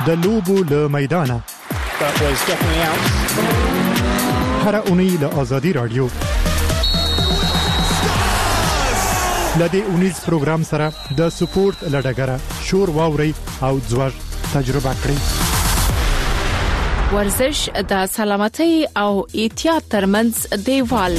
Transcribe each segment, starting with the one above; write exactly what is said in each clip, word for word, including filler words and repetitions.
د لوبو له میدانه هر اونۍ له آزادي رادیو لدې اونیز پروګرام سره د سپورت لډګره شور واوري او ځوږ تجربه کړئ. ورزش د سلامتۍ او احتیاط ترمنځ دیوال.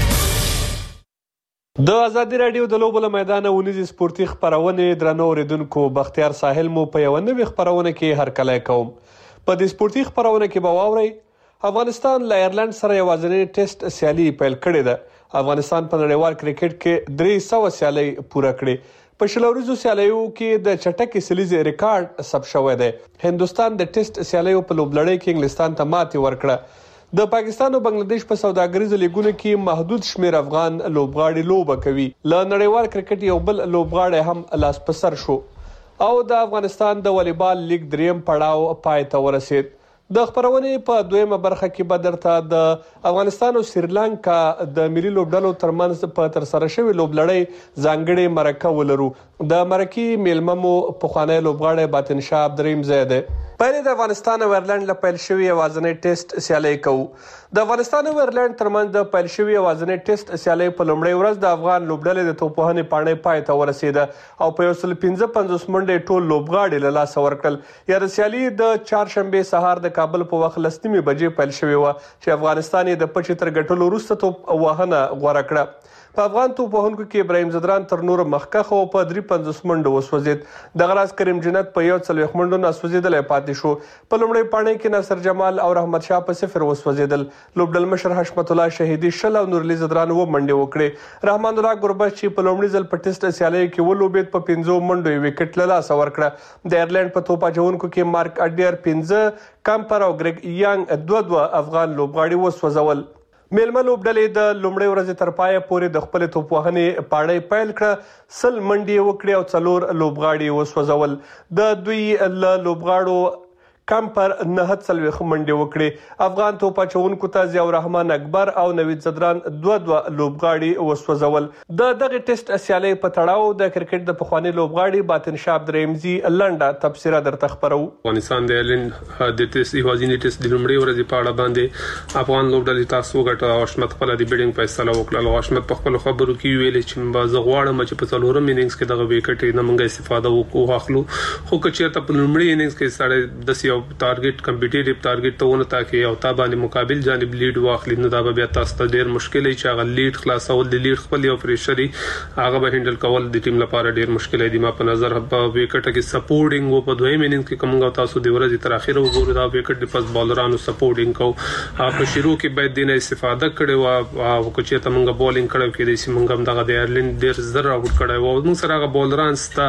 د آزادي رادیو د لوبو له میدانه ونیزي سپورتي خبرونه درنو اوریدونکو بختیار ساحل مو په یو نوې خبرونه کې هرکلی کوم. په دې سپورتي خبرونه کې به واورئ افغانستان له ایرلند سره یوازینی ټیسټ سیالي پیل کړې ده. افغانستان په نړیوال کرکټ کې درې سوه سیالۍ پوره کړې. په شلوريزو سیالیو کې د چټکې سلیزې ریکارډ ثبت شوی دی. هندستان د ټیسټ سیالیو په لوبلړۍ کې انګلستان ته ماتې ورکړه. د پاکستان او بنگلاديش په سوداګریزو لیګونو کې محدود شمیر افغان لوبغاړي لوبه کوي. له نړیوال کرکټ یو بل لوبغاړی هم لاس په سر شو او د افغانستان د والیبال لیګ دریم پړاو پای ته ورسید. د خبرونې په دویمه برخه کې به درته د افغانستان او سریلانکا د ملي لوبډلو ترمنځ په ترسره شوې لوبلړۍ ځانګړې مرکه ولرو. د مرکې میلمه مو پخوانی لوبغاړی باطن شاه عبدالرحیم زیاده. پهلې د افغانستان او ایرلند له پیل شوې یوازینۍ ټیسټ سیالۍ کوو. د افغانستان او ایرلند ترمنځ د پیل شوې یوازینۍ ټیسټ سیالۍ په لومړۍ ورځ د افغان لوبډلې د توپوهنې پاڼۍ پای ته ورسېده او په یو سل پنځه پنځوس منډې ټول لوبغاړي له لاسه ورکړل. یاد سیالي د چهارشنبې سهار د کابل په وخت لس نیمې بجې پیل شوې وه چې افغانستان یې د پچې تر ګټلو وروسته توپ وهنه غوره کړه. په افغان توپ وهونکو کې ابراهیم زدران تر نور مخکښ او په درې پنځوس منډو وسوځید. دغه راز کریم جنت په یو څلوېښت منډو ناسوځېدلی پاتې شو. په لومړۍ پاڼۍ کې ناصر جمال او رحمت شاه په صفر وسوځېدل. لوبډل مشر حشمت الله شهیدي شل او نورعلي زدران و منډې وکړې. رحمان الله ګربز چې په لومړي ځل په ټیسټ سیالیو کې ولوبېد په پنځو منډو یې وکټ له لاسه ورکړه. د ایرلند په توپ اچوونکو کې مارک اډیر پنځه، کامپر او ګریګ یانګ دوه دوه افغان لوبغاړي وسوځول. میلمه لوبډلې د لومړۍ ورځې تر پایه پورې د خپل توپوهنې پاڼۍ پیل کړه. سل منډې وکړې او څلور لوبغاړي وسوځول. د دوی له لوبغاړو کمپر نه څلوېښت منډې وکړې. افغان توپ اچوونکو ته ضیاء الرحمن اکبر او نوید زدران دوه دوه لوبغاړي وسوځول. د دغه ټیسټ سیالۍ په تړاو د کرکټ د پخوانی لوبغاړي باطن شاه عبدالرحیم زی لنډه تبصره درته خبرو. افغانستان د ایرلند د ټیسټ یوازینی ټیسټ د لومړۍ ورځې په اړه باندې افغان لوبډلې تاسو وګټه او حشمت خپل د بیډینګ فیصله وکړه. حشمت په خپل خبرو کې ویل چې زه غواړم چې په څلورم انینګز کې دغه وکټ نه موږ استفاده وکړو اخلو خو که چېرته په لومړي انینګز کې سړی د یو ټارګټ کمپټیټیو ټارګټ ته ونه تاکي او تا باندې مقابل جانب لیډ واخلي نو دا به بیا تاسو ته ډیر مشکل وي چې هغه لیډ خلاصول د لیډ خپل یو پریشري هغه به هندل کول د ټیم لپاره ډیر مشکل دی. ما په نظر په وکټ کې سپورټینګ او په دویم انینګ کې کومه تاسو د ورځې تر اخره وګورئ دا وکټ د پاس بالرانو سپورټینګ کو په شروع کې باید دینه استفاده کړي او کو چې ته مونږه بولینګ کړو کې د سیمونګم دغه د ایرلند ډیر زر اوټ کړي او موږ سره هغه بالران ستا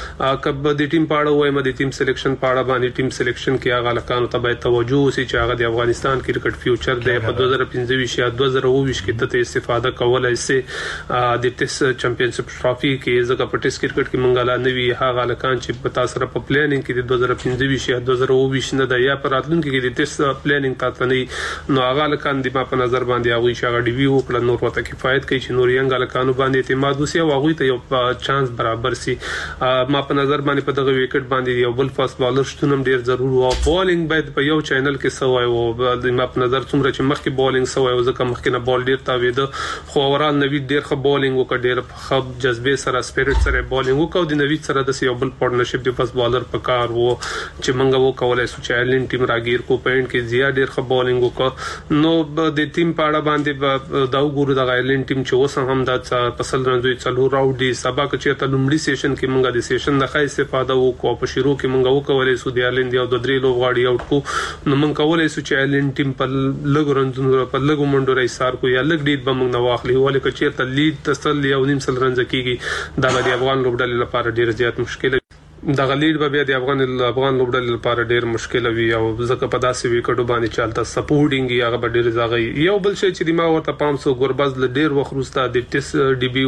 کب د ټیم پاړه وای م د ټیم سلیکشن پاړه باندې ټیم سلیکشن کې هغه لکانو ته باید توجه وسی چې هغه د افغانستان کرکټ فیوچر دی په دوه زره پنځه ویشت یا دوه زره اوه ویشت کې ته استفاده کولای شي د ټیسټ چمپionship ټرافي کې ځکه په ټیسټ کرکټ کې مونږه لا نوی هغه لکان چې په تاسو سره په پلانینګ کې د دوه زره پنځه ویشت یا دوه زره اوه ویشت نه دی یا په راتلونکي کې د ټیسټ پلانینګ تاسو نه نو هغه لکان د ما په نظر باندې هغه شغه ډی وی وکړه نور وته کفایت کوي چې نور یې لکانو باندې اعتماد وسی او هغه ته یو چانس برابر سي. ما په نظر باندې په دغه وکټ باندې یو بل فاست بالر شتونم ډیر ضروري او بولینګ باید په یو چینل کې سوای او د ما په نظر څومره چې مخکې بولینګ سوای او ځکه مخکې نه بال ډیر تاویده خو اورال نوید ډیر ښه بولینګ وکړ ډیر ښه جذبه سره سپیرټ سره بولینګ وکړ د نوید سره د یو بل پارټنرشپ د فاست بالر په کار وو چې منګه وو کولای سو چې ایرلند ټیم راګیر کو پوینټ کې زیات ډیر ښه بولینګ وکړ نو د ټیم په اړه باندې دا وګورو د ایرلند ټیم چې اوس هم د فصل رنځوي څلور راوډ دی سبا کې چې ته لومړي سیشن کې منګه د سیشن نه ښه استفاده وکړو په شروع کې منګه وکولای سو د ایرلند یو د درې لوبغاړي اوټ کو نو من کولای سو چې ایرلند ټیم په لګ رنځونو په لګ منډو راځار کو یا لګ ډیټ به موږ نه واخلي ولې چې ته لیډ تسل یو نیم سل رنځ کیږي دا د افغان لوبډلې لپاره ډیر زیات مشکل د غلیډ به بیا د افغان افغان لوبډلې لپاره ډیر مشکل وي او ځکه په داسې وکټو باندې چالتہ سپورټینګ هغه به ډیر زاغي یو بل شي چې د ما ورته پام سو ګورباز ل ډیر وخروسته د ټیسټ ډي بي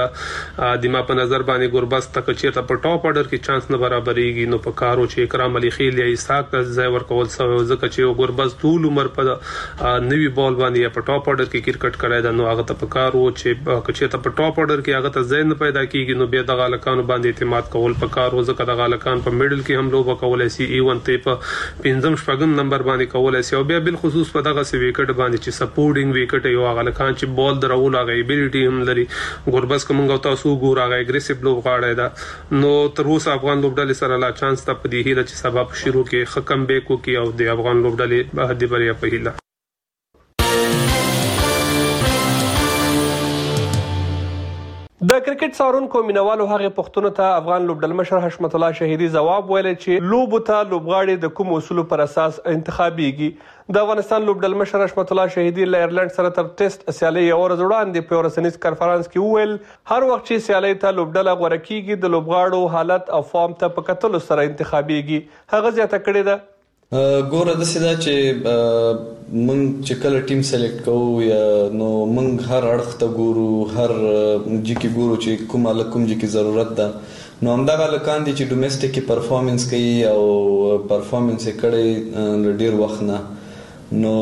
وکړه د ما په نظر باندې ګورباز تک چې ته په ټاپ اورډر کې چانس نه برابرېږي نو په کارو چې اکرام علي خیل یا اسحاق ته ځای ورکول سو ځکه چې ګورباز ټول عمر په نوی بال باندې په ټاپ اورډر کې کرکټ کړای دا نو هغه ته په کارو چې چې ته په ټاپ اورډر کې هغه ته ځای نه پیدا کیږي نو بیا د غالکانو باندې اعتماد کول په کارو ځکه د غالکان په میډل کې هم لوب کولای شي ایون ته په پنځم شپږم نمبر باندې کولای شي او بیا بل خصوص په دغه سی وکټ باندې چې سپورټینګ وکټ یو غالکان چې بال درول هغه ایبیلیټي هم لري ګوربز کومه تاسو ګور هغه اګریسیو لوب غاړه ده نو تر اوسه افغان لوبډلې سره لا چانس ته په دې هیله چې سبب شروع کې حکم بیکو کې او د افغان لوبډلې به هدي بریا په هیله د کرکټ څارونکو مینوالو هغه پښتون ته افغان لوبډل مشر حشمت الله شهیدی جواب ویل چې لوب ته لوبغاړي د کوم اصول پر اساس انتخابيږي د افغانستان لوبډل مشر حشمت الله شهیدی ل ایرلند سره تر ټیسټ سیالي یو ورځ وړاندې په رسنیز کانفرنس کې ویل هر وخت چې سیالي ته لوبډل غوړه کیږي د لوبغاړو حالت او فارم ته په کتلو سره انتخابيږي هغه ځکه کړی ده ګوره د سیدا چې مونږ چې کله ټیم سلیکټ کوو یا نو مونږ هر اړخ ته ګورو هر جکی ګورو چې کومه لکم جکی ضرورت ده نو همدغه لکان دي چې ډومېسټک کې پرفارمنس کوي او پرفارمنس یې کړی ډیر وخت نه نو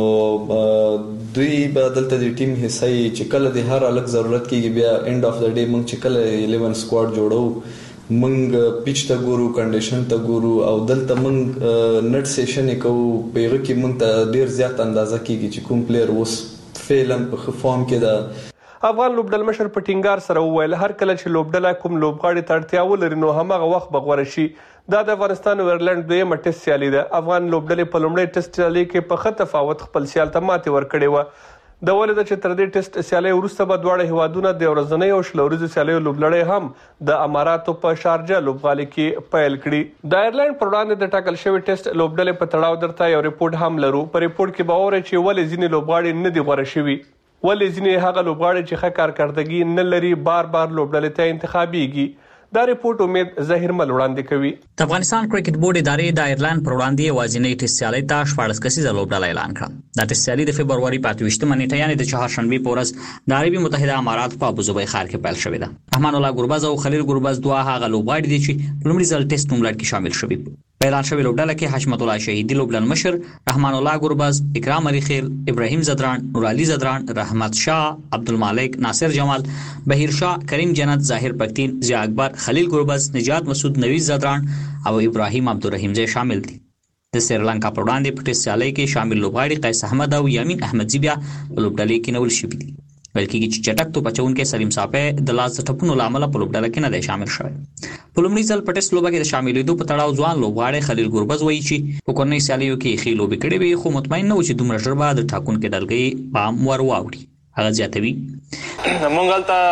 دوی به دلته د ټیم حصہ چې کله د هر الګ ضرورت کېږي بیا اند اف د ډے مونږ چې کله الیون سکواډ جوړو منګ پیچ ته ګورو کنډیشن ته ګورو او دلته منګ نټ سیشن کوو پیغه کې مونږ ته ډیر زیات اندازه کیږي چې کوم پلیر اوس فعلا په فارم کې ده افغان لوبډل مشر په ټینګار سره وویل هر کله چې لوبډل کوم لوبغاړي ته اړتیا ولري نو همغه وخت بغوره شي دا د افغانستان ویرلند دویمه ټیسټ سیالي ده افغان لوبډل په لومړي ټیسټ سیالي کې په خط تفاوت خپل سیال ته ماتې ورکړې و د ولید چې تر دې ټیسټ سیالي وروسته به دواړه هیوادونه د ورځنۍ او شلوريزو سیالیو لوبلړۍ هم د اماراتو په شارجه لوبغالي کې پیل کړي د ایرلند پر وړاندې د ټاکل شوی ټیسټ لوبډلې په تړاو درته یو ریپورت هم لرو په ریپورت کې به اوري چې ولې ځینې لوبغاړي نه دي غوړه شوي ولې ځینې هغه لوبغاړي چې ښه کارکردګي نه لري بار بار لوبډلې ته انتخابيږي دا ریپورت امید ظاهر مل وړاندې کوي د افغانستان کرکټ بورډ ادارې د ایرلند پر وړاندې یوازینۍ ټیسټ سیالي ته شپږ کسیزه لوبډله اعلان کړه دا ټیسټ سیالي د فبرवरी په اتویشتمه نیټه یعنی د چهارشنبه په ورځ د عربي متحده امارات په ابوظبي ښار کې پیل شوې ده رحمان الله ګوربز او خلیل ګوربز دوه هغه لوبغاړي دي چې په لومړي ځل ټیسټ نوملړ کې شامل شوي په اعلان شوی لوبډله کې حشمت الله شهیدی لوبډل مشر رحمان الله ګوربز اکرام علي خیل ابراهیم زدران نور علي زدران رحمت شاه عبدالمالک ناصر جمال بهیر شاه کریم جنت ظاهر پختین ضیاء اکبر خلیل ګوربز نجات مسعود نوید زدران او ابراهیم عبدالرحیم زئی شامل دي د سریلانکا په وړاندې په ټیسټ سیالۍ کې شامل لوبغاړي قیس احمد او یامین احمدزی بیا په لوبډلې کې نول شوي دي بلکې چې چټک تو بچونکو سلیم صاحب د لاس ټپونو لامل په لوبډله کې نه دی شامل شوی په لومړي ځل په ټیسټ لوبه کې د شاملېدو په تړاو ځوان لوبغاړي خلیل ګوربز وایي چې په کورنۍ سیالیو کې خې لوبې کړې وي خو مطمئن نه و چې دومره ژر به د ټاکونکو ډلګۍ پام ور واوړي هغه زیاتوي مونږ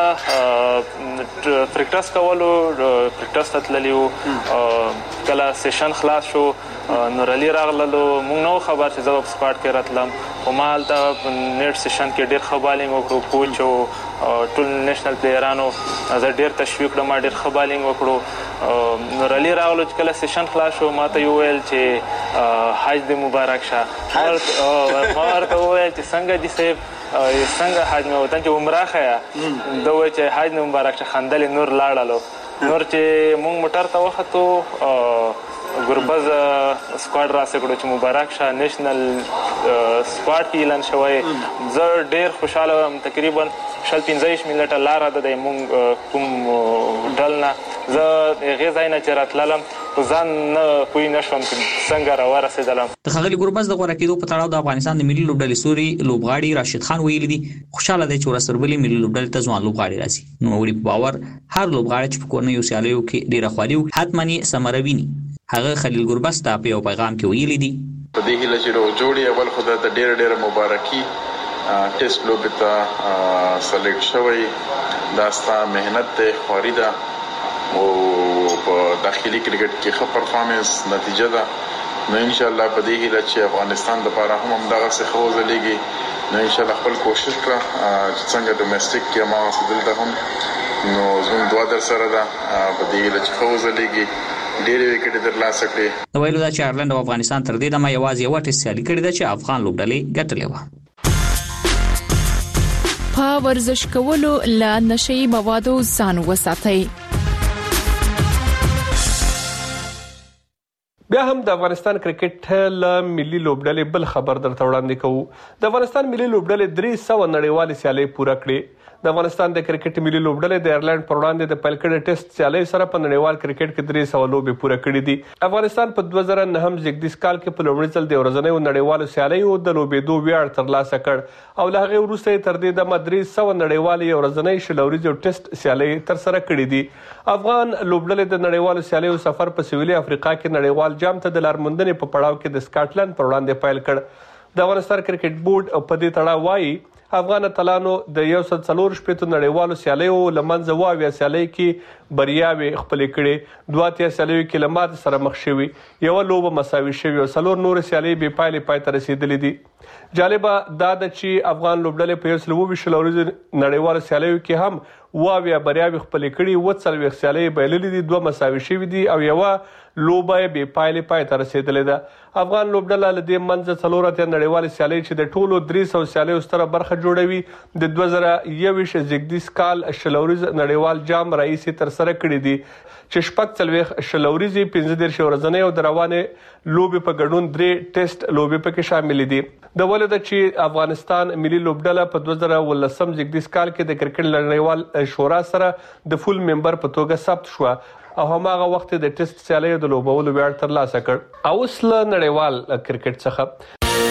هلته پریکټس کولو پریکټس ته تللیو کله سیشن خلاص شو نور علي راغللو مونږ نو خبر چې زه په سکواډ کې راتلم خو ما هلته نیټ سیشن کې ډېر ښه بالینګ وکړو کوچ او ټول نیشنل پلیرانو زه ډېر تشویق کړم ما ډېر ښه بالینګ وکړو نور علي راغلو چې کله سیشن خلاص شو ما ته یې وویل چې حج دې مبارک شه ما ورته وویل چې څنګه دي صاحب څنګه حج مې وطن چې عمره ښیه ده وویل چې حج دې مبارک شه خندلې نور لاړلو نور چې مونږ موټر ته وختو ګوربز سکواډ راسې کړو چې مبارک شه نیشنل سکواډ کې اعلان شوی زه ډېر خوشحاله وم تقریبا شل پنځه ویشت منټه لاره ده د مونږ کوم ډل نه زه هغې ځای نه چې راتللم خو ځان نه پوه نه شوم چې څنګه راورسېدلم د ښاغلي ګوربز د غوره کېدو په تړاو د افغانستان د ملي لوبډلې سوري لوبغاړي راشد خان ویلي دي خوشحاله دی چې ورسره بلې ملي لوبډلې ته ځوان لوبغاړي راځي نوموړي په باور هر لوبغاړی چې په کورنیو سیالیو کې ډېره خواري وکړي حتما یې ثمره ویني هغه خلیل ګوربز ته په یو پیغام کې ویلي دي په دې هیله چې جوړي اول خو د ډېر ډېر مبارکي ټیسټ لوبې ته سلیکټ شوی دا ستا مهنت دی خواري ده او په داخلي کرکټ کې ښه پرفارمنس نتیجه ده نو ان شاء الله په دې هیله چې افغانستان لپاره هم همدغسې ښه وځلیږي نو ان شاء الله خپل کوشش کړه چې څنګه ډومېسټک کې هماغسې دلته هم نو زموږ دعا در سره ده په دې هیله چې ښه وځلیږي ډېرې وکټې ترلاسه کړې د ویلو دا چې ایرلند او افغانستان تر دې دمه یوازې یوه ټیسټ سیالي کړې ده چې افغان لوبډلې ګټلې وه په ورزش کولو له نشهیي موادو ځان وساتئ بیا هم د افغانستان کرکټ له ملي لوبډلې بل خبر درته وړاندې کوو د افغانستان ملي لوبډلې درې سوه نړیوالې سیالۍ پوره کړې د افغانستان د کرکټ ملي لوبډلې د ایرلند پر وړاندې د پیل کړي ټیسټ سیالۍ سره په نړیوال کرکټ کې درې سوه لوبې پوره کړې دي. افغانستان په دوه زره نهم زیږدیز کال کې په لومړي ځل د ورځنیو نړیوالو سیالیو د لوبېدو ویاړ ترلاسه کړ او له هغې وروسته یې تر دې دمه درې سوه نړیوالې ورځنۍ شل اوريزې ټیسټ سیالۍ ترسره کړې دي. افغان لوبډلې د نړیوالو سیالیو سفر په سویلي افریقا کې نړیوال جام ته د لارموندنې په پړاو کې د سکاټلند پر وړاندې پیل کړ. د افغانستان کرکټ بورډ په دې تړاو وایي افغان اتلانو د یو سل څلور شپېتو نړیوالو سیالیو له منځه اووه اویا سیالۍ کې بریاوې خپلې کړې، دوه اتیا سیالیو کې له ماتې سره مخ شوي، یوه لوبه مساوي شوې او څلور نورې سیالۍ بې پایلې پای ته رسېدلې دي. جالبه دا ده چې افغان لوبډلې په یو سل اووه ویشت ورځې نړیوالو سیالیو کې هم اووه اویا بریاوې خپلې کړي، اووه څلوېښت سیالۍ بایللې دي، دوه مساوي شوي دي او یوه لوبه بې پایلې پای ته رسېدلې ده. افغان لوبډله له دې منځه څلور اتیا نړیوالې سیالۍ چې د ټولو درې سوه سیالیو ستره برخه جوړوي د دوه زره یوویشت زیږدیز کال شل اوريز نړیوال جام راهیسې ترسره کړي دي چې شپږ څلوېښت شل اوريزې، پنځه دېرش ورځنۍ او د روانې لوبې په ګډون درې ټیسټ لوبې پکې شاملې دي. د ولې ده چې افغانستان ملي لوبډله په دوه زره اوولسم زیږدیز کال کې د کرکټ نړیوال شورا سره د فول ممبر په توګه ثبت شوه او هماغه وخت د ټیسټ سیالیو د لوبولو ویاړ ترلاسه کړ. او اوس له نړیوال کرکټ څخه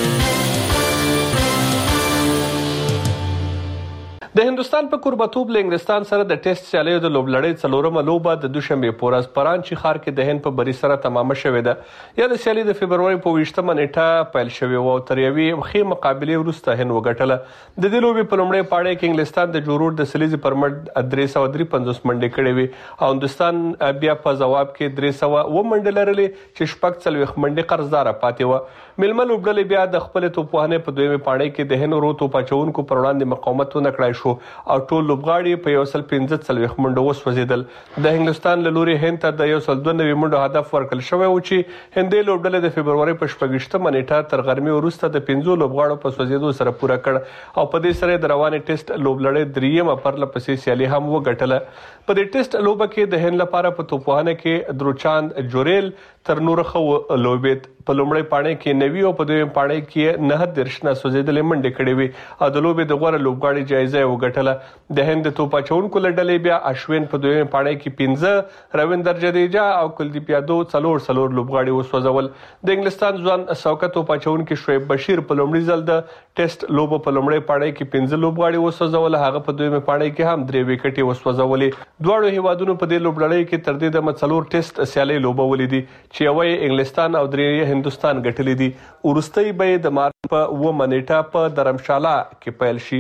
د هندستان په کوربتوب له انګلستان سره د ټیسټ سیالیو د لوبلړۍ څلورمه لوبه د دوشنبې په ورځ په رانچي ښار کې د هند په بري سره تمامه شوې ده. یا د سیالۍ د فبرورۍ په اوویشتمه نیټه پیل شوې وه او تر یوې ښې مقابلې وروسته هند وګټله. د دې لوبې په لومړۍ پاړۍ کې انګلستان د جوړور د سلیزې پر مټ درې سوه درې پنځوس منډې کړې وې او هندوستان بیا په ځواب کې درې سوه اووه منډې لرلې چې شپږ څلوېښت منډې قرضداره پاتې وه. میلمه لوبډلې بیا د خپلې توپوهنې په دویمې پاړۍ کې د هند ورو توپ اچوونکو پر وړاندې مقاومت ونه کړای شو او ټول لوبغاړي په یو سل پنځه څلوېښت منډو وسوځېدل. د انګلستان له لوري هند ته د یو سل دوه نوي منډو هدف ورکړل شوی و چې هندۍ لوبډلې د فبرورۍ په شپږویشتمه نیټه تر غرمې وروسته د پنځو لوبغاړو په سوځېدو سره پوره کړ او په دې سره د روانې ټیسټ لوبلړۍ دریمه پرله پسې سیالي هم وګټله. په دې ټیسټ لوبه کې د هند لپاره په توپوهنه کې دروچاند جوریل تر نور ښه لوبېد. په لومړۍ پاڼۍ کې نوي او په دویم پاڼۍ کې نهه دېرش نه سوځېدلې منډې کړې وې او د لوبې د غوره لوبغاړي جایزه یې وګټله. د هند د توپ اچوونکو له ډلې بیا اشوین په دویمې پاڼۍ کې پنځه، رویندر جډیجا او کلدیپ یادو څلور څلور لوبغاړي وسوځول. د انګلستان ځوان سوکه توپ اچوونکي شعیب بشیر په لومړي ځل د ټیسټ لوبو په لومړۍ پاڼۍ کې پنځه لوبغاړي وسوځول، هغه په دویمې پاڼۍ کې هم درې وکټې وسوځولې. دواړو هیوادونو په دې لوبلړۍ کې تر دې دمه څلور ټیسټ سیالۍ لوبولې دي چې یوه یې انګلستان او درې یې هندوستان ګټلې دي. وروستۍ به یې د مارچ په اوومه نیټه په درمشاله کې پیل شي.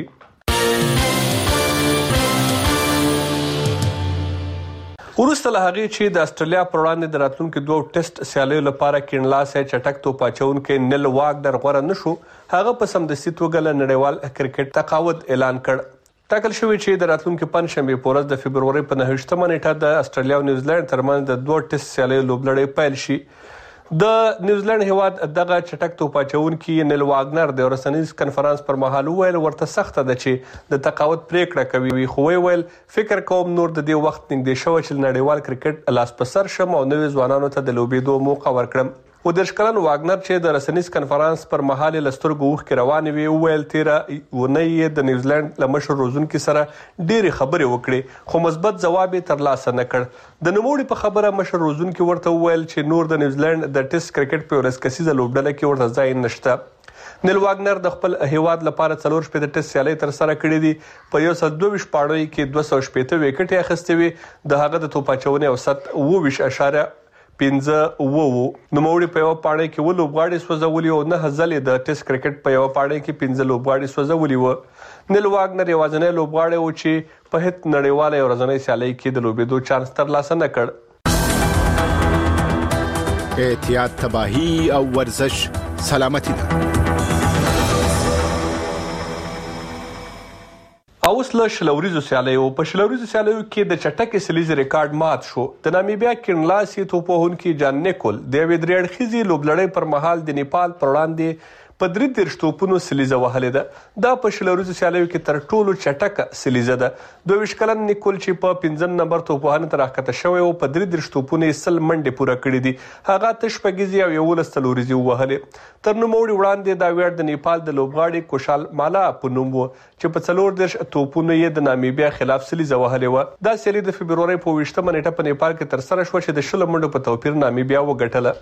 وروسته له هغې چې د استرالیا پر وړاندې د راتلونکي دوو ټیسټ سیالیو لپاره کیڼلاسی چټک توپ اچوونکی نیل واګنر غوره نه شو، هغه په سمدستي توګه له نړیوال کرکټ تقاعد اعلان کړ. ټاکل شوی چې د راتلونکي پنجشنبې په ورځ د فبرورۍ په نهه ویشتمه نیټه د استرالیا او نیوزیلینډ ترمنځ د دوه ټیسټ سیالیو لوبلړۍ پیل شي. د نیوزیلینډ هیواد دغه چټک توپ اچوونکي نیل واګنر د رسنیز کنفرانس پر مهال وویل ورته سخته ده چې د تقاعد پریکړه کوي، خو ویل فکر کوم نور د دې وخت نږدې شوی چې نړیوال کرکټ لاس په سر شم او نوي ځوانانو ته د لوبېدو موقع ورکړم. و دېرش کلن واګنر چې د رسنیز کنفرانس پر مهال له سترګو اوښکې روانې وې وویل تېره اونۍ یې د نیوزیلینډ له مشر روزونکي سره ډېرې خبرې وکړې خو مثبت ځواب یې ترلاسه نه کړ. د نوموړي په خبره مشر روزونکي ورته وویل چې نور د نیوزیلینډ د ټیسټ کرکټ په ولس کسیزه لوبډله کې ورته ځای نشته. نیل واګنر د خپل هیواد لپاره څلور شپېته ټیسټ سیالۍ ترسره کړې دي. په یو سل دوه ویشت پاڼیو کې دوه سوه شپېته وکټې اخیستې وې. د هغه د توپ اچونې اوسط اووه ویشت اعشاریه پنځه اووه وو. نوموړي په یوه پاڼۍ کې اووه لوبغاړي سوځولي او نهه ځلې د ټیسټ کرکټ په یوه پاڼۍ کې پنځه لوبغاړي سوځولي وو. نیل واګنر یوازینی لوبغاړی و چې په هیڅ نړیواله ورځنۍ سیالۍ کې د لوبېدو چانس ترلاسه نه کړ. احتیاط، تباهي او ورزش سلامتي ده. اوس له شلوریزو سیالیو په شلوریزو سیالیو کې د چټکې سلیزې ریکارډ مات شو. د نامیبیا کیڼلاسی توپوهونکي جان نیکول د یوې درې اړخیزې لوبلړۍ پر مهال د نیپال پر وړاندې په درې دېرش توپونو سلیزه وهلې ده. دا په شل ورځو سیالیو کې تر ټولو چټکه سلیزه ده. دوه ویشت کلن نیکول چې په پنځم نمبر توپوهانې ته راښکته شوی و په درې دېرش توپونو یې سل منډې پوره کړې دي. هغه اته شپږیزې او یولس څلوریزې ووهلې. تر نوموړي وړاندې دا ویاړ د نیپال د لوبغاړي کوشال مالا په نوم و چې په څلور دېرش توپونو یې د نامیبیا خلاف سلیزه وهلې وه. دا سیالي د فبرورۍ په اوویشتمه نیټه په نیپال کې ترسره شوه چې د شلو منډو په توپیر نامیبیا وګټله.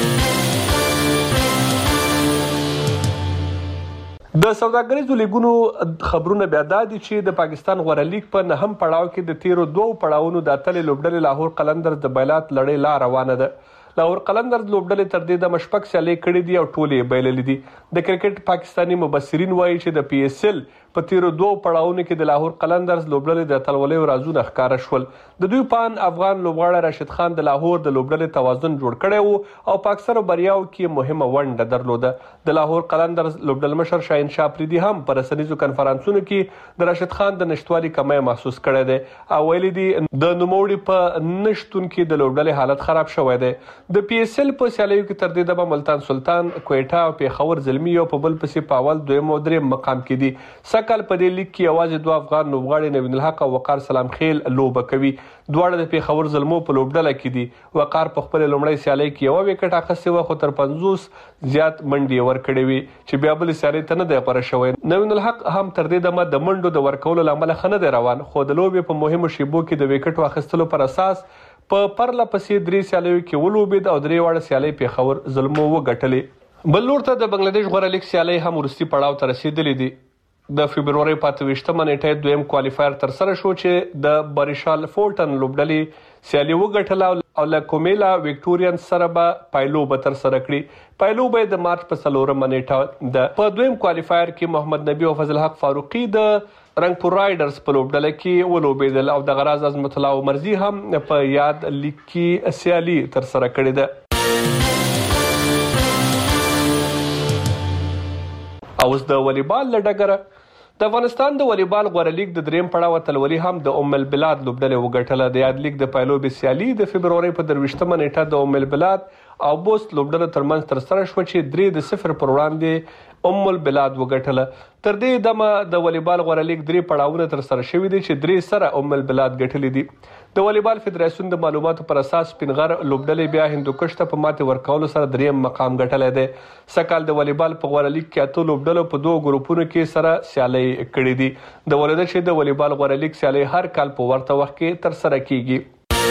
د سوداګریزو لیګونو خبرونه بیا دا دي چې د پاکستان غوره لیګ په نهم پړاو کې د تیرو دوو پړاوونو د اتلې لوبډلې لاهور قلندرز د بایلات لړۍ لا روانه ده. لاهور قلندرز لوبډلې تر دې د مشپک سیالۍ کړې دي او ټولې یې بایللې دي. د کرکټ پاکستاني مبصرین وایي چې د پی ایس ایل په تیرو دوو پړاوونو کې د لاهور قلندرز لوبډلې د اتلولیو رازونه ښکاره شول. د دوی پان افغان لوبغاړی راشد خان د لاهور د لوبډلې توازن جوړ کړی و او په اکثرو بریاو کې مهمه ونډه درلوده. د لاهور قلندرز لوبډل مشر شاهین شاه پریدي هم په رسنیزو کنفرانسونو کې د راشد خان د نشتوالي کمی محسوس کړی دی او ویلي دي د نوموړي په نشتون کې د لوبډلې حالت خراب شوی دی. د پی ایس ایل په سیالیو کې تر دې دمه ملتان سلطان، کویټا او پیښور زلمي یو په بل پسې په اول دویم او دریم مقام کې دي. سکل په دې لیګ کې یوازې دوه افغان لوبغاړي نوین الحق او وقار سلام خیل لوبه کوي. دواړه د پیښور زلمو په لوبډله کې دي. وقار په خپل لومړی سیالۍ کې یو وکټ اخیستی و خو تر پنځوس زیات منډې ورکړې وي چې بیا بل سیالۍ ته نه دی غوره شوی. نوین الحق هم تر دې دمه د منډو د ورکولو له امله ښه نه دی روان خو د لوبې په مهمو شیبو کې د وکټو اخیستلو پر اساس په پرله پسې درې سیالیو کې ولوبېد او درې واړه سیالۍ پیښور زلمو وګټلې. بل لور ته د بنگلادیش غوره لیګ سیالۍ هم وروستي پړاو ته رسېدلې دي. د فبرورۍ په اته ویشتمه نیټه دویم کوالیفایر ترسره شو چې د بریشال فورټن لوبډلې سیالي وګټله او له کومیلا وکټورین سره به پایلوبه ترسره کړي. پایلوبه د مارچ په څلورمه نیټه ده. په دویم کوالیفایر کې محمد نبی او فضل حق فاروقي د رنگپور رایډرز په لوبډله کې ولوبېدل او د غراز عظمت الله عمرزي هم په یاد لیګ کې سیالي ترسره کړې ده. اوس د والیبال له ډګره د افغانستان د والیبال غوره لیګ د دریم پړاو اتلولي هم د ام البلاد لوبډلې وګټله. د یاد لیګ د پایلوبې سیالي د فبرورۍ په درویشتمه نیټه د ام البلاد او بوست لوبډلو ترمنځ ترسره شوه چې درې د صفر پر وړاندې ام البلاد وګټله. تر دې دمه د والیبال غوره لیګ درې پړاوونه ترسره شوي دي چې درې سره ام البلاد ګټلې دي. د والیبال فدراسیون د معلوماتو پر اساس سپینغر لوبډلې بیا هندوکش ته په ماتې ورکولو سره دریم مقام ګټلی دی. سږ کال د والیبال په غوره لیګ کې اته لوبډلو په دوو ګروپونو کې سره سیالۍ کړې دي. د ولیده چې د والیبال غوره لیګ سیالۍ هر کال په ورته وخت کې ترسره کیږي.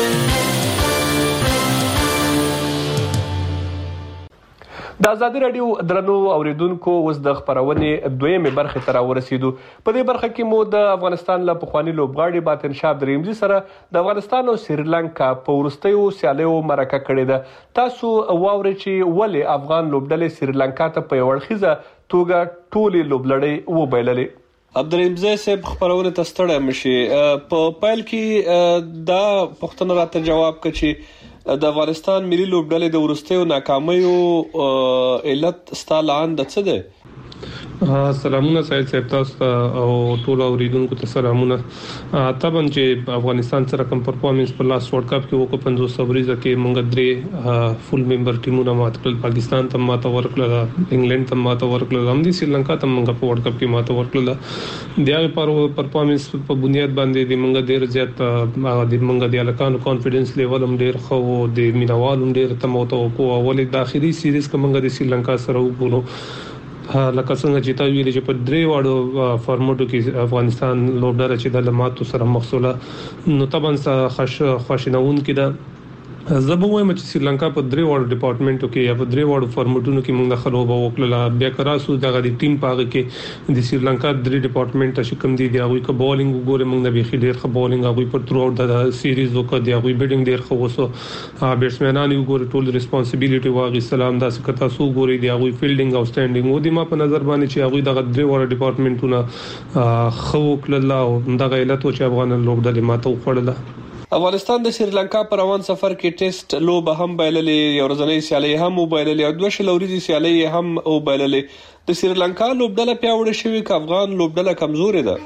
د ازادي راډیو درنو اوریدونکو اوس د خبرونې دویمې برخې ته راورسېدو. په دې برخه کې مو د افغانستان له پخواني لوبغاړي باطن شاه عبدالرحیمزي سره د افغانستان او سریلانکا په وروستیو سیالیو مرکه کړې ده. تاسو واورئ چې ولې افغان لوبډلې سریلانکا ته په یو اړخیزه توګه ټولې لوبلړۍ وبایللې. عبدالرحیمزی صاحب خبرونه ته ستړی مشي. په پیل کې دا پوښتنه راته جواب کړه چې د افغانستان ملي لوبډلې د وروستیو ناکامیو علت ستا لاندې څه دی؟ سلامونه سید صاحب تاسو او ټول اوریدونکو ته سلامونه. طبعا چې افغانستان سره کوم پرفارمنس په لاس ورلد کپ کې وکړ پنځوس سوریزه کې مونږ درې فول ممبر ټیمونه مات کړل. پاکستان ته ماته ورکړل، انګلند ته ماته ورکړل، هم د سریلانکا ته مونږ په ورلد کپ کې ماته ورکړل. د هغه پر پرفارمنس په بنیاد باندې د مونږ ډیر زیات د مونږ د الکانو کانفیډنس لیول هم ډیر خو د مینوال هم ډیر تموته او اولې د اخیری سیریز کې مونږ د سریلانکا سره وګورو. لکه څنګه چې تا ویلي چې په درې واړو فارمټو کې افغانستان لوبډله چې د لماتو سره مخصوله نو طبعا خواشینون کې ده. زه به وایم چې سریلانکا په درې واړو ډپارټمنټو کې یا په درې واړو فارمټونو کې موږ خلوبه وکړه. بیا کراسو دغه د ټیم په هغه کې د سریلانکا درې ډپارټمنټ چې کوم دي د هغوی که بالینګ وګورئ موږ نه بیخي ډېر ښه بالینګ هغوی په ترو آوټ د سیریز وکړه. د هغوی بیټینګ ډېر ښه وسو. بیټسمینان یې وګورئ ټول ریسپانسبیلیټي واخیستله. همداسې که تاسو وګورئ د هغوی فیلډینګ او سټینډینګ و د ما په نظر باندې چې هغوی دغه درې واړه ډپارټمنټونه ښه وکړل او همدغه علت و چې افغان لوبډلې ماته وخوړله. افغانستان د سریلانکا پر روان سفر کې ټیسټ لوبه هم بایللې، یو ورځنۍ سیالۍ هم وبایللې او دوه شل ورځې سیالۍ هم وبایللې. د سریلانکا لوبډله پیاوړې شوې ک افغان لوبډله کمزورې ده؟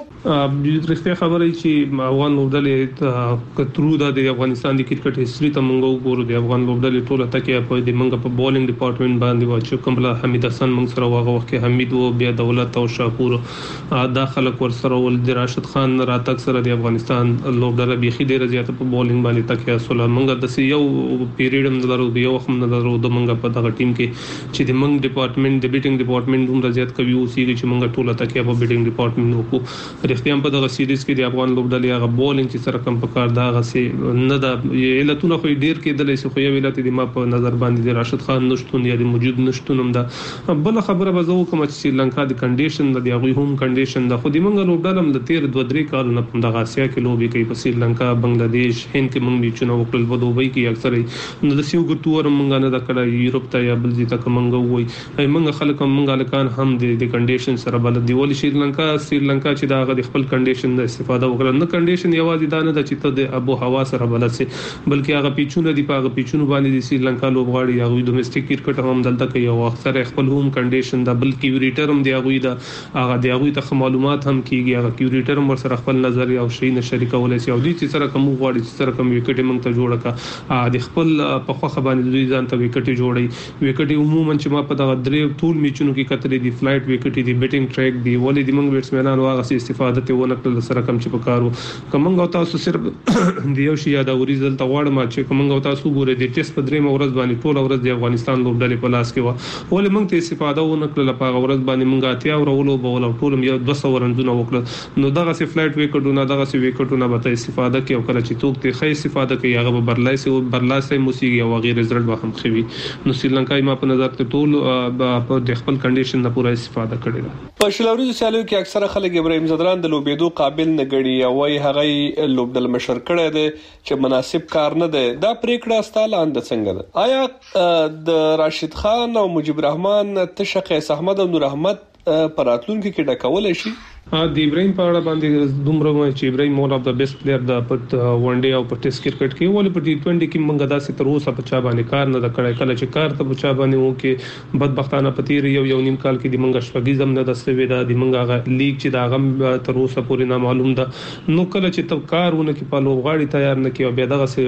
رښتیا خبره چې افغان لوبډله کترو د افغانستان د کرکټ هیستوري ته موږ وګورو د افغان لوبډله ټوله تکیه په د موږ په بولینګ ډپارټمنټ باندې و چې کومله حمید حسن موږ سره واغه وخت کې حمید او بیا دولت او شاپور داخله ور سره ول د راشد خان راتک سره د افغانستان لوبډله بيخي ډیره زیاته په بولینګ باندې تکیه سول موږ د یو پیریډ هم درو د یو وخت هم درو د موږ په دغه ټیم کې چې د موږ ډپارټمنټ د بیټینګ ډپارټمنټ هم زیات کوي او سیږي چې موږ ټوله تکیه په بیټینګ ډپارټمنټ وکړو رښتیا په دغه سیریز کې د افغان لوبډلې هغه بولینګ چې سره کم پکار دا غسي نه دا علتونه خو ډیر کېدلې چې خو یو علت د ما په نظر باندې د راشد خان نشټون یا د موجود نشټون هم دا بل خبره به زه کوم چې سریلانکا د کنډیشن د هغه هم کنډیشن د خو د موږ لوبډلم د تیر دوه درې کال نه په دغه اسیا کې لوبي کوي په سریلانکا بنگلاديش هند کې موږ میچونه وکړل په دوبۍ کې اکثر نو د سیو ګټور موږ نه د کړه یورپ ته یا بل ځای ته موږ وای موږ خلک موږ لکان هم د کنډیشن سره بل دی ول سریلانکا سریلانکا چې دا د خپل کنډیشن د استفاده وکړه نه کنډیشن یوازې دا نه د چې ته د ابو هوا سره بل سي بلکې هغه پیچونه دی په هغه پیچونه باندې د سریلانکا لوبغاړي هغه دومېسټک کرکټ هم دلته کوي او اکثر خپل هم کنډیشن دا بلکې کیوریټر هم دی هغه دا هغه دی هغه ته معلومات هم کیږي هغه کیوریټر هم سره خپل نظر او شي نه شریکول شي او د چې سره کوم غواړي چې سره کوم وکټ موږ ته جوړه کا د خپل په خوخه باندې دوی ځان ته وکټ جوړي وکټ عموما چې ما په دغه درې ټول میچونو کې کترې دی فلایټ وکټ دی بیټینګ ټریک دی ولې دی موږ بیټسمنانو هغه استفاده ته ونه کړل سره کوم چې په کارو کوم غو تاسو صرف دی یو شی دا ورزل ته واړم چې کوم غو تاسو ګوره د ټیسټ په درې مورز باندې ټول ورځ د افغانستان لوبډلې په لاس کې و ولې موږ ته استفاده ونه کړل په ورځ باندې موږ اتیا ورولو بول ټول یو دوه سوه رنونه وکړل نو دغه سی فلایټ وکټونه دغه سی وکټونه به استفاده کوي او کله چې توک ته خې استفاده کوي هغه به برلای سي او برلای سي موسیقي او غیر رزلټ به هم خوي نو سریلانکای ما په نظر ته ټول په د خپل کنډیشن نه پوره استفاده کړې ده په شلوري سیالیو کې اکثره خلک ابراهیم زدران د لوبېدو قابل نه ګڼي او وايي هغه لوبډل مشر کړی دی چې مناسب کار نه دی دا پریکړه ستاله اند څنګه ده آیا د راشد خان او مجيب الرحمن تشقیس احمد او نور احمد پراتلونکو کې ډکول شي د ابراهیم په اړه باندې دومره چې ابراهیم ون اف د بیسټ پلیئر د پټ ون ډے او په ټیسټ کرکټ کې ولې په ټي ټوئنټي کې موږ داسې تر اوسه په چا باندې کار نه کړی کله چې کار ته په چا باندې وو کې بدبختانه پتیر یو یو نیم کال کې د موږ شپږیزم نه د سوي دا د موږ هغه لیګ چې دا غم تر اوسه پورې نه معلوم ده نو کله چې تو کارونه کې په لوبغاړي تیار نه کیو بیا دغه سي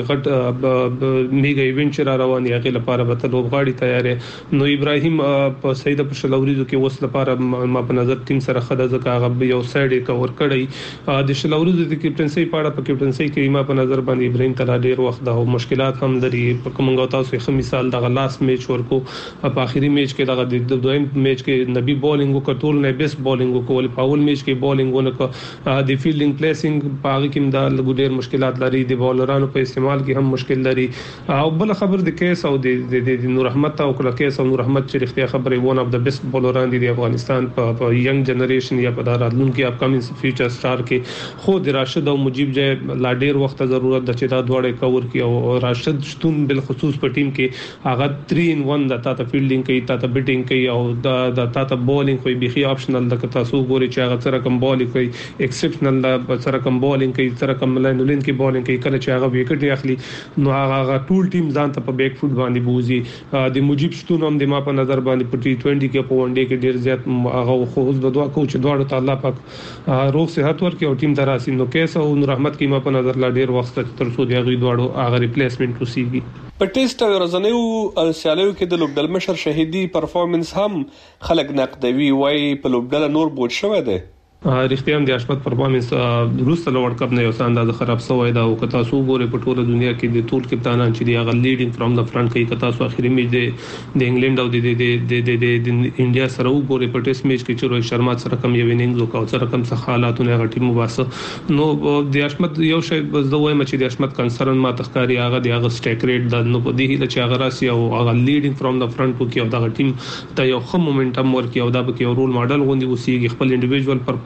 غټ میګا ایونت را روان یغه لپاره به ته لوبغاړي تیارې نو ابراهیم په سید په شلوريزو کې وس لپاره ما په نظر ټیم سره خدای ځکه هغه یو سایډ کور کړی د شلوريزو د کیپټنسي په اړه په کیپټنسي کې ما په نظر باندې ابراهیم تعالی ډیر وخت د مشکلات هم لري په کومه تاسو خو مثال د لاس میچ ورکو په اخیری میچ کې د دویم میچ کې نبی بولینګ وکړول نه بیس بولینګ وکول په اول میچ کې بولینګ ونه د فیلډینګ پلیسینګ په هغه کې د لګډیر مشکلات لري د بولرانو په استعمال کې هم مشکل لري او بل خبر د کیس او د نور احمد او کله کیس او نور احمد چې اختیار خبره ون اف د بیسټ بولران دي د افغانستان په ینګ جنریشن یا په راتلونکي اپکمینګ فیوچر سٹار کې خو د راشد او مجيب جې لا ډیر وخت ضرورت د چې دا دواړه کور کی او راشد شتون بل خصوص په ټیم کې هغه تhree in one د تاسو فیلډینګ کوي تاسو بیټینګ کوي او د تاسو بولینګ کوي بيخي اپشنل د تاسو ګوري چې هغه سره کوم بولینګ کوي ایکسپشنل د سره کوم بولینګ کوي سره کوم لاینولین کې بولینګ کوي کله چې هغه وکټ اخلي نو هغه ټول ټیم ځان ته په بیک فوټ باندې بوزي د مجيب شتون هم د ما په نظر باندې په ټي ټوئنټي کې په ون ډے کې ډیر زیات هغه خو اوس د دوه کوچ دواړو تعالی پاک روغ صحت ورکړي او ټیم دراسي نو کیسه او نور احمد کی ما په نظر لا ډیر وخت تر څو دی غوي دواړو هغه ریپلیسمنت وسیږي په ټیسټ او ورځنیو سیالیو کې د لوبډل مشر شهیدی پرفورمنس هم خلک نقدوي وای په لوبډل نور بوج شوی دی رښتیا هم د اشمت پرفورمنس روسته ورلد کپ نه یو انداز خراب شوی دا او کتا سو ګوره په ټوله دنیا کې د ټول کپتانان چې دی هغه لیډینګ فرام د فرنٹ کې کتا سو اخیری میچ د د انګلند او د د د د انډیا سره وګوره په ټیسټ میچ کې چې روهت شرما سره کم یو وینینګ وکاو سره کم څه حالاتونه هغه ټیم واسه نو د اشمت یو شی زه وایم چې د اشمت کنسرن ما تخکاری هغه د هغه سټیک ریټ د نو په دې چې هغه راسي او هغه لیډینګ فرام د فرنٹ کې او دا ټیم ته یو خم مومنټم ورکي او دا به کې رول ماډل غوندي وسیږي خپل انډیویډوال پرفورمنس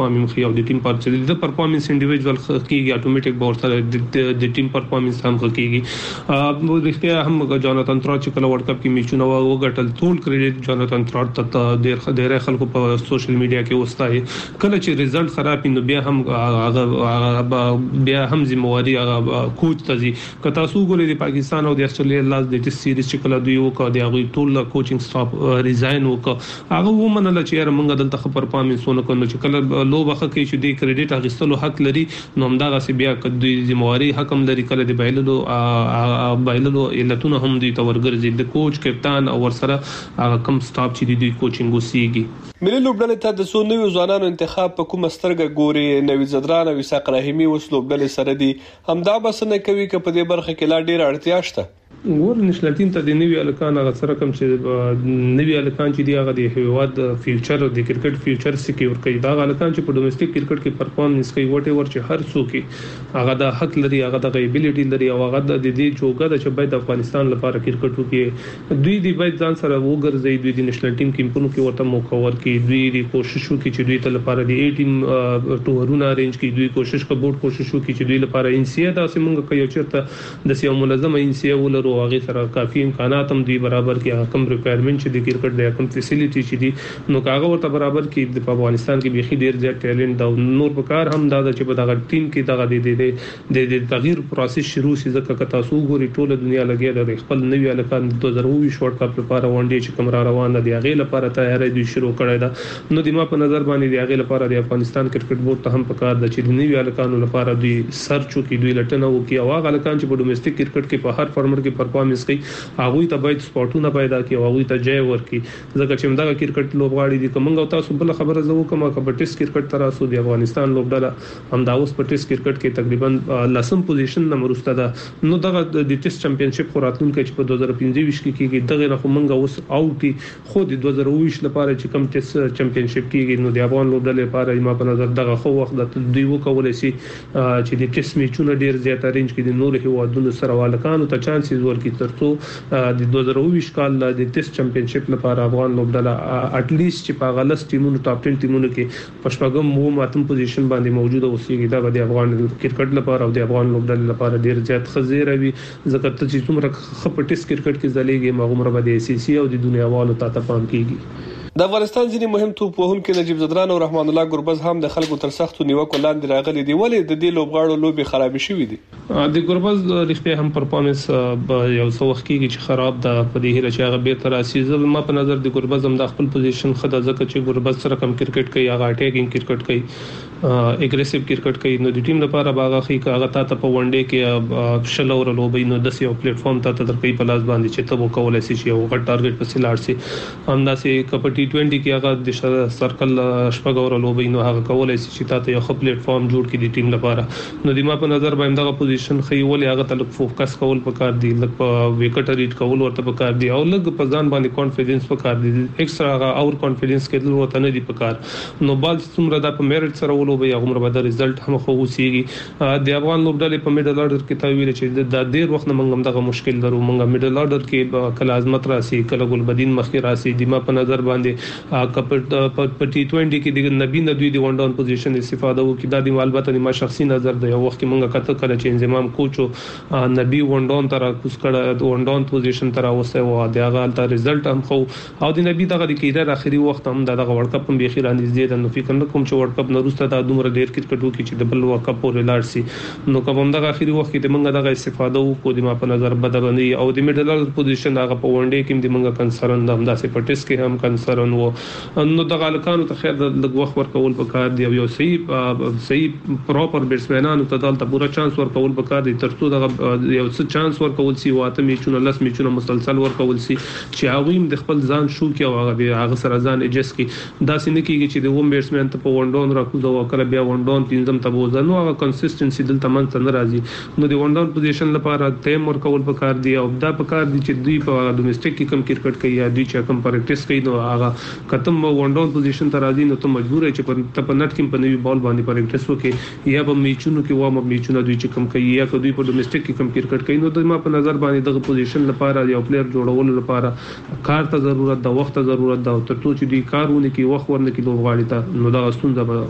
پرفارمنس خي او د ټیم پر چې د پرفارمنس انډیویډوال کیږي اتوماتیک به ورته د ټیم پرفارمنس هم کیږي. نو رښتیا هم جاناتان ترار چې کله ورلد کپ کې میچونه وګټل ټول کریډټ جاناتان ترار ته ډیر ډیر خلکو په سوشل میډیا کې وستایي. کله چې ریزلټ خراب نو بیا هم هغه بیا هم ذمہواری هغه کوچ ته ځي. که تاسو ګورئ د پاکستان او د استرالیا لاس د ټیسټ سیریز چې کله دوی وکړ د هغه ټول کوچینګ سټاف ریزاین وکړ هغه ومنل چې یاره موږ دلته خبر پرفارمنس ونه کړو چې کله لوبه کې چې د کریډټ اخیستلو حق لري نو همدغه سی بیا کدوې ذمہواری حکم لري کله د بایللو بایللو علتونه هم دوی تور ګرځي د کوچ کپتان او ورسره هغه کم سټاف چې دوی کوچینګ وسیږي. ملي لوبډلې ته د څو نوي ځوانانو انتخاب په کومه سترګه ګوري؟ نوی زدران او اسحاق رحیمي اوس لوبډلې سره دي همدا بسنه کوي چې په دې برخه کې لا ډیر اړتیا شته. ور نشنل ټیم ته د نوی الکان هغه سره کوم چې نوی الکان چې دی هغه د هیواد فیوچر د کرکټ فیوچر سکیور کوي. دا الکان چې په ډومېسټک کرکټ کې پرفارمنس کوي وټ ایور چې هر څوک هغه د حق لري هغه د ایبیلیټي لري او هغه د دې جوګه د چې باید افغانستان لپاره کرکټ وکړي دوی دی باید ځان سره وګرځي دوی د نشنل ټیم کیمپونو کې ورته موقع ورکړي دوی د کوشش وکړي چې دوی ته لپاره د اټین ټورونه ارینج کړي دوی کوشش کوي بورډ کوشش وکړي چې دوی لپاره ان سی دا سیمونګه کوي چیرته د سیمه منظمه ان سی ولر او هغه سره کافي امکانات هم دی برابر کې هغه کم ریکوایرمنټ چې د کرکټ د کوم فیسیلیټي چې دی نو کاغه ورته برابر کې د افغانستان کې بيخي ډیر زیات ټیلنټ دا نور په کار هم دا چې په دغه ټیم کې دغه د د تغییر پروسس شروع شي ځکه که تاسو ګوري ټوله دنیا لګي د خپل نوی الکان د دوه زره اووه ورلد کپ لپاره ون ډے چې کوم را روانه دی هغه لپاره تیاری دوی شروع کړی دا نو د ما په نظر باندې دی هغه لپاره د افغانستان کرکټ بورډ ته هم په کار د چې د نوی الکانو لپاره دوی سرچ وکړي دوی لټنه وکړي او هغه الکان چې په ډومېسټک کرکټ کې په هر فارمر کې پرفارمنس کوي هغه ته باید سپورټونه پیدا کړي او هغه ته ځای ورکړي ځکه چې موږ کرکټ لوبغاړي دي کومه تاسو بل خبره زو کومه کبه ټیسټ کرکټ تر اوسه د افغانستان لوبډله هم دا اوس په ټیسټ کرکټ کې تقریبا لسم پوزیشن نمبر وسته ده نو دغه د ټیسټ چمپionship خوراتون کې چې په دوه زره پنځه کې کېږي دغه نه موږ اوس اوټي خو د دوه زره اووه لپاره چې کوم ټیسټ چمپionship کېږي نو د افغان لوبډله لپاره ما په نظر دغه خو وخت د دوی وکولای شي چې د ټیسټ میچونه ډیر زیات ارینج کړي د نور هیوادونو سره والکانو ته چانسز ورکړي ترڅو د دوه زره اووه کال د ټیسټ چمپionship لپاره افغان لوبډله اټ لیست چې په غلس ټیمونو ټاپ ټن ټیمونو کې پښپغم مو ماتم پوزیشن باندې موجوده اوسېږي دا د افغان کرکټ لپاره او د افغان لوبډله لپاره ډیر زیات خزیره وي ځکه چې څومره خپ ټیسټ کرکټ کې ځلېږي مغمره به د ای سی سی او د دنیا والو ته تپام کیږي. د افغانستان ځینې مهم توپ وهونکي نجیب زدران او رحمان الله ګربز هم د خلکو تر سختو نیوکو لاندې راغلي دي ولې د دې لوبغاړو لوبي خراب شوې دي؟ د ګربز رښتیا هم پرفارمنس یو څو وخت کې چې خراب ده په دې هله چې هغه به تر اسیزل ما په نظر د ګربز هم د خپل پوزیشن خدا ځکه چې ګربز سره کم کرکټ کوي هغه اٹیکینګ کرکټ کوي اګریسیو کرکټ کوي نو د ټیم لپاره باغه خي هغه ته په ون ډے کې شل اور لوبي نو د یو پلیټ فارم ته تر کوي په لاس باندې چې ته وکولای شي یو غټ ټارګټ په سلاړ سي همداسې کپ ټي ټوئنټي کې هغه د سرکل شپږ اور لوبي نو هغه کولای شي چې تاسو یو خپل پلیټ فارم جوړ کړئ د ټیم لپاره نو د ما په نظر باندې دغه پوزیشن خي ولې هغه ته فوکس کول پکار دی لکه په وکټ ریډ کول ورته پکار دی او لږ په ځان باندې کانفیډنس پکار دی ایکسترا هغه اور کانفیډنس کې ورته نه دی پکار نو بال څومره د په میرټ سره ولوبي هغه مر به رزلټ هم خو وسیږي د افغان لوبډلې په میډل اورډر کې تا ویل چې د ډیر وخت نه منګم دغه مشکل درو منګم میډل اورډر کې کله عظمت راسي کله ګلبدین مخکې راسي د ما په نظر باندې کپ په ټي ټوئنټي کې د نبی نه دوی د ون ډاون پوزیشن استفاده وکړي د دې البته ما شخصي نظر د یو وخت منګه کته کله چې انضمام کوچو نبی ون ډاون تر کوس کړه د ون ډاون پوزیشن تر اوسه و دغه الته رزلټ هم خو او د نبی دغه د کیډر اخري وخت هم دغه ورلد کپ هم بيخي راځي د نو فکر نه کوم چې ورلد کپ نه روسته د دومره ډیر کرکټ وکړي چې د بل وکپ پورې لاړ سي نو کوم دغه اخري وخت کې د منګه دغه استفاده وکړو د ما په نظر بدلنی او د میډل پوزیشن هغه په ون ډے کې د منګه کنسرن د همداسې پټیس کې هم کنسرن وو نو دغه الکانو ته خیر د لږ وخت ورکول پکار دی او یو صحیح صحیح پراپر بیټسمنانو ته دلته پورا چانس ورکول پکار دی ترڅو دغه یو څه چانس ورکول سي واته میچونه لس میچونه مسلسل ورکول سي چې هغه د خپل ځان شو کې او هغه هغه سره ځان اجس کې دا سینه کېږي چې د ووم بیټسمن ته په ون ډاون راکوزو او کله بیا ون ډاون پینځم ته بوزه نو هغه کنسستنسي دلته منځ نه راځي نو د ون ډاون پوزیشن لپاره ټیم ورکول پکار دی او دا پکار دی چې دوی په ډومېسټک کې کم کرکټ کوي یا دوی چې کم پریکټیس کوي نو هغه کتم ون ډاون پوزیشن ته راځي نو ته مجبور یې چې په نټ کې په نوی بال باندې پریکټیس وکړي یا په میچونو کې وامه میچونه دوی چې کم کوي یا دوی په ډومېسټک کې کم کرکټ کوي نو د ما په نظر باندې دغه پوزیشن لپاره یو پلیئر جوړولو لپاره کار ته ضرورت ده وخت ته ضرورت ده او ترڅو چې دوی کارونه کې وخت ورنه کې لوبغاړي ته نو دا ستونزه به عمده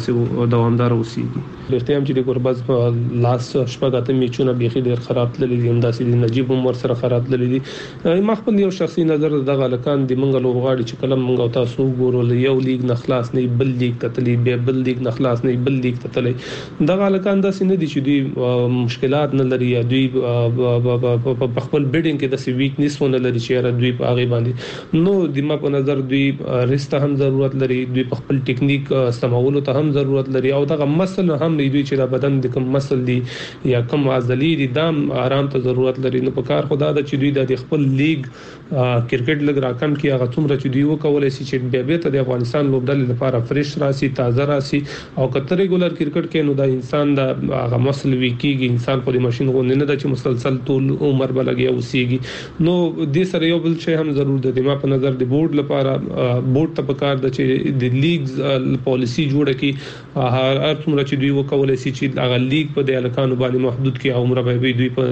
داسې دوامدار اوسېږي. لرته هم چې د ګوربز په لاس شپږاته میچونه بيخي ډېر خراب تللي دي، هم داسې د نجیب هم ور سره خراب تللي دي. ما خپل یو شخصي نظر دغه لکان د منګ لوبغاړي چې کلم منګ او تاسو ګورول یو لیګ نه خلاص نه بل لیګ ته تللی، به بل لیګ نه خلاص نه بل لیګ ته تللی. دغه لکان داسې نه دي چې دوی مشکلات نه لري یا دوی په خپل بیډینګ کې داسې ویکنیسونه لري چې را دوی په هغه باندې نو د ما په نظر دوی ریسته هم ضرورت لري، دوی په خپل ټیکنیک سمولو ته هم ضرورت لري او دغه مسل هم دوی چې د بدن د کوم مسل دي یا کوم عضلې دي دام آرام ته ضرورت لري. نو په کار خدا د چې دوی د خپل لیګ کرکټ لګ راکم کې هغه څومره چې دوی وکولای شي چې بیا به ته د افغانستان لوبډلې لپاره فرش راسي، تازه راسي او کتر ریګولر کرکټ کې نو د انسان د هغه مسل ویکيږي، انسان په ماشين غو نه د چې مسلسل ټول عمر بلګي اوسېږي. نو د سره یو بل شی هم ضرور د ما په نظر د بورډ لپاره بورډ ته پکار د چې د لیګز پالیسی جوړه کی هر څومره چې دوی وکولای شي چې هغه لیګ په د الکانو باندې محدود کی عمر به دوی په